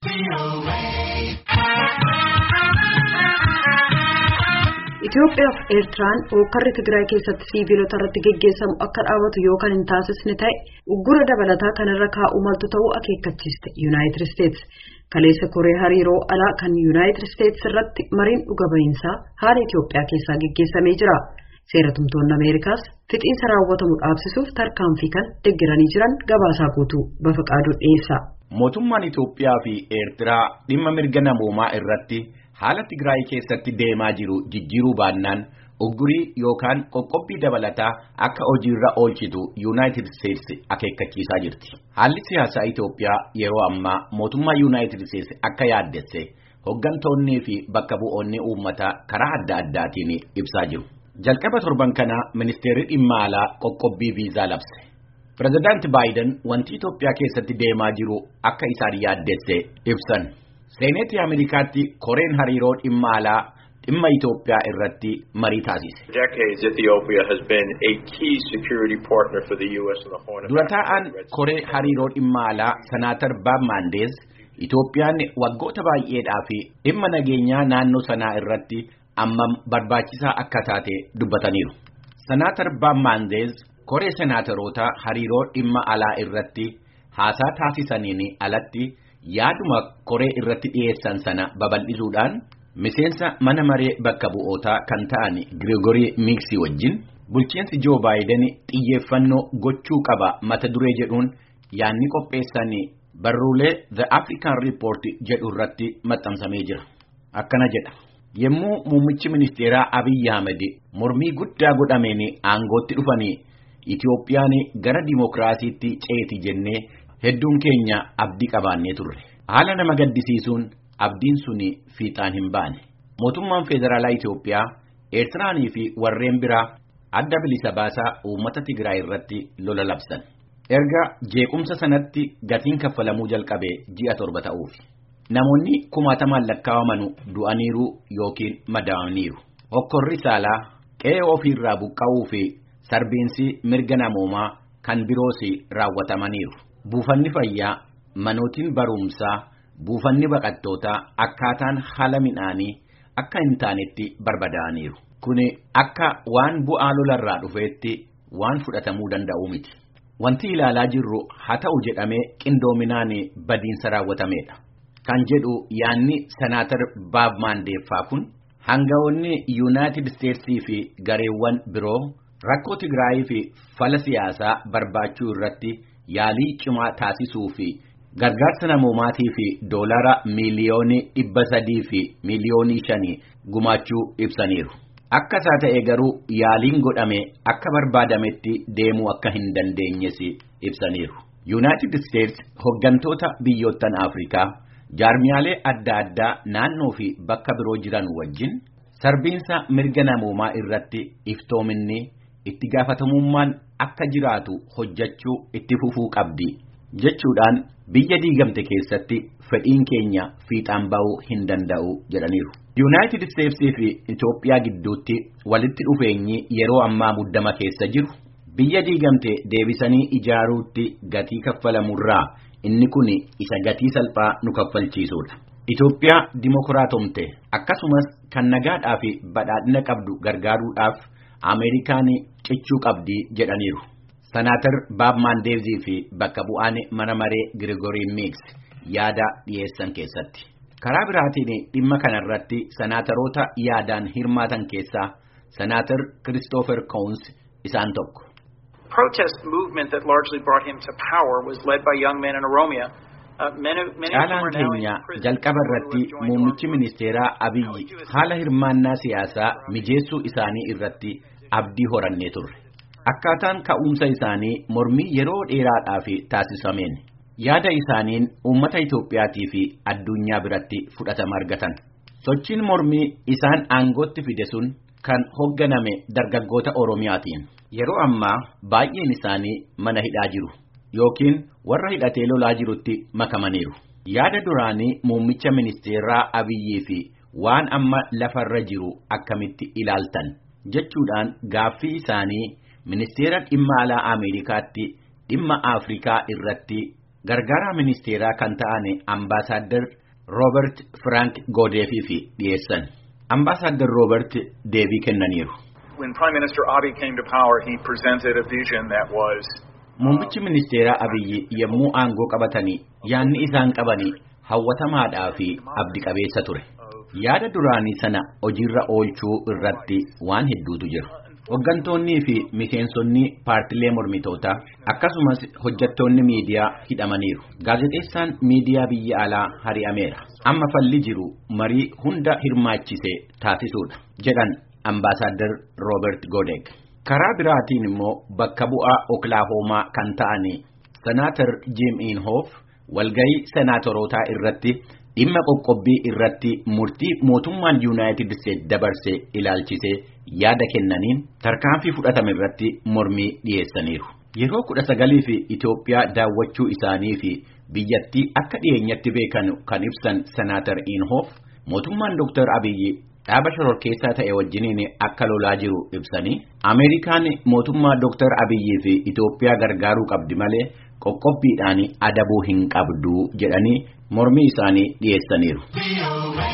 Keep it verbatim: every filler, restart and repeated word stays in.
Itoophiyaa fi Eertiraan hookarri Tigraay keessatti siiviilota irratti geggeessamu akka dhaabatu yookaan hin taasisne ta'e uggura dabalataa kanarra kaa'uu maltu ta'uu akeekkachiiste Yuunaayitid Isteetsi. Kaleessa koree hariiroo alaa kan Yuunaayitid Isteetsi irratti mariin dhuga ba'iinsaa haala Itoophiyaa keessaa geggeessamee jira. Seeratumtoonni Ameerikaas fixiinsa raawwatamu dhaabsisuuf tarkaanfii kan deeggaranii jiran gabaasaa guutuu Bafaqaaduu dhiyeessa. Mootummaan Itoophiyaa fi Eertiraa dhimma mirga namoomaa irratti haala Tigraay keessatti deemaa jiru jijjiiruu baannaan uggurii yookaan qoqqobbii dabalataa akka hojiirra oolchitu Yuunaayitid Isteetsi akeekkachiisaa jirti. Haalli siyaasaa Itoophiyaa yeroo ammaa mootummaa Yuunaayitid Isteetsi akka yaaddesse hoggantoonnii fi bakka bu'oonni uummataa karaa adda addaatiin ibsaa jiru. Jalqaba torban kana ministeerri dhimma alaa qoqqobbii viizaa labse. Pireezidaanti Baayiden wanti Itoophiyaa keessatti deemaa jiru akka isaan yaaddesse ibsan. Seeneetii Ameerikaatti koreen hariiroo dhimma alaa dhimma Itoophiyaa irratti marii taasise. Dura taa'aan koree hariiroo dhimma alaa Senaatar Baab Maandeez Itoophiyaan waggoota baay'eedhaa fi dhimma nageenyaa naannoo sanaa irratti ammam barbaachisaa akka taate dubbataniiru. Senaatar Baab Maandeez koree senaataroota hariiroo dhimma alaa irratti haasaa taasisaniin alatti yaaduma koree irratti dhiyeessan sana babal'isuudhaan miseensa mana maree bakka bu'ootaa kan ta'an Girigorii Miiksii wajjin bulchiinsi Joo Baayiden xiyyeeffannoo gochuu qaba mata duree jedhuun yaanni qopheessan barruulee The African Report jedhu irratti maxxansamee jira. Akkana jedha. Yemmuu muummichi ministeeraa Abiyyi Ahmed mormii guddaa godhameen aangootti dhufanii Itoophiyaan gara dimokiraasiitti ceeti jennee hedduun keenya abdii qabaannee turre. Haala nama gaddisiisuun abdiin suni fiixaan hin baane. Mootummaan Federaalaa Itoophiyaa, Eertiraanii fi warreen biraa adda bilisa baasaa uummata Tigraay irratti lola labsan. Erga jeequmsa sanatti gatiin kaffalamuu jalqabee ji'a torba ta'uufi. Namoonni kumaatamaan lakkaawamanu du'aniiru yookiin madaa'aniiru. Hokkorri saalaa qe'ee ofiirraa buqqa'uu fi sarbiinsi mirga namoomaa kan biroos raawwatamaniiru. Buufanni fayyaa, manootiin barumsaa, buufanni baqattootaa akkaataan haala midhaanii akka hin taanetti barbadaa'aniiru. Kuni akka waan bu'aa lolarraa dhufeetti waan fudhatamuu danda'u miti. Wanti ilaalaa jirru haa ta'u jedhamee qindoominaan badiinsa raawwatameedha. Kan jedhu yaanni Senaatar Baab Maandeeffaa kun hangawoonni Yuunaayitid Isteetsii fi gareewwan biroo rakkoo Tigraay fi fala siyaasaa barbaachuu irratti yaalii cimaa taasisuu fi gargaarsa namoomaatii fi doolara miiliyoonii dhibba sadii fi miiliyoonii shanii gumaachuu ibsaniiru. Akka isaa ta'e garuu yaaliin godhame akka barbaadametti deemuu akka hin dandeenyes ibsaniiru. Yuunaayitid Isteetsi hoggantoota biyyoottan Afrikaa jaarmiyaalee adda addaa naannoo fi bakka biroo jiran wajjin sarbiinsa mirga namoomaa irratti iftoominni itti gaafatamummaan akka jiraatu hojjechuu itti fufuu qabdi jechuudhaan biyya diigamte keessatti fedhiin keenya fiixaan ba'uu hin danda'u jedhaniiru. Yuunaayitid Isteetsii fi Itoophiyaa gidduutti walitti dhufeenyi yeroo ammaa muddama keessa jiru biyya diigamte deebisanii ijaaruutti gatii kaffalamurraa inni kun isa gatii salphaa nu kaffalchiisudha. Itoophiyaa dimokiraatomte akkasumas kan nagaadhaa fi badhaadhina qabdu gargaaruudhaaf Ameerikaan cichuu qabdi jedhaniiru. Senaatar Baab Maandeezii fi bakka bu'aan mana maree Girigorii Miiks yaada dhiyeessan keessatti. Karaa biraatiin dhimma kanarratti senaataroota yaadaan hirmaatan keessaa Senaatar Christopher Coons isaan tokko. Protest movement that largely brought him to power was led by young men in Oromia. Caalaan keenya jalqaba irratti muummichi ministeeraa Abiyyi haala hirmaannaa siyaasaa mijeessuu isaanii irratti abdii horannee turre. Akkaataan ka'umsa isaanii mormii yeroo dheeraadhaaf taasisameen yaada isaaniin uummata Itoophiyaatii fi addunyaa biratti fudhatama argatan. Sochiin mormii isaan aangootti fide sun kan hogganame dargaggoota Oromiyaatiin. Yeroo ammaa baay'een isaanii mana hidhaa jiru yookiin warra hidhatee lolaa jirutti makamaniiru. Yaada duraanii muummicha ministeeraa Abiyyii fi waan amma lafarra jiru akkamitti ilaaltan jechuudhaan gaaffii isaanii ministeera dhimma alaa Ameerikaatti dhimma Afrikaa irratti gargaaraa ministeeraa kan ta'an ambaasaadder Robert Frank Godeefii fi dhiyeessan. Ambaasaadder Robert deebii kennaniiru. When Prime Minister Abiy came to power, he presented a vision that was Muummichi ministeeraa Abiyyi yommuu aangoo qabatanii yaanni isaan qabanii hawwatamaadhaa fi abdi qabeessa ture. Yaada duraanii sana hojiirra oolchuu irratti waan hedduutu jira. Hoggantoonnii fi miseensonni paartilee mormitootaa akkasumas hojjettoonni miidiyaa hidhamaniiru. Gaazexeessaan miidiyaa biyya alaa hari'ameera. Amma falli jiru marii hunda hirmaachisee taasisuudha jedhan ambaasaadder Robert Godek. Karaa biraatiin immoo bakka bu'aa Oklahoomaa kan ta'ani Senator Jim Inhofe walgahii senaatorotaa irratti dhimma qoqqobbii irratti murtii mootummaan United States dabarsee ilaalchisee yaada kennaniin tarkaanfii fudhatame irratti mormii dhiyeessaniiru. Yeroo kudha sagalii fi Itoophiyaa daawwachuu isaanii fi biyyattii akka dhiyeenyatti beekan kan ibsan Senator Inhofe mootummaan Dr. Abiyyi dhaaba shororkeessaa ta'e wajjiniin akka lolaa jiru ibsanii Ameerikaan mootummaa Dr. Abiyyi fi Itoophiyaa gargaaruu qabdi malee qoqqobbiidhaan adabuu hin qabdu jedhanii mormii isaanii dhiyeessaniiru.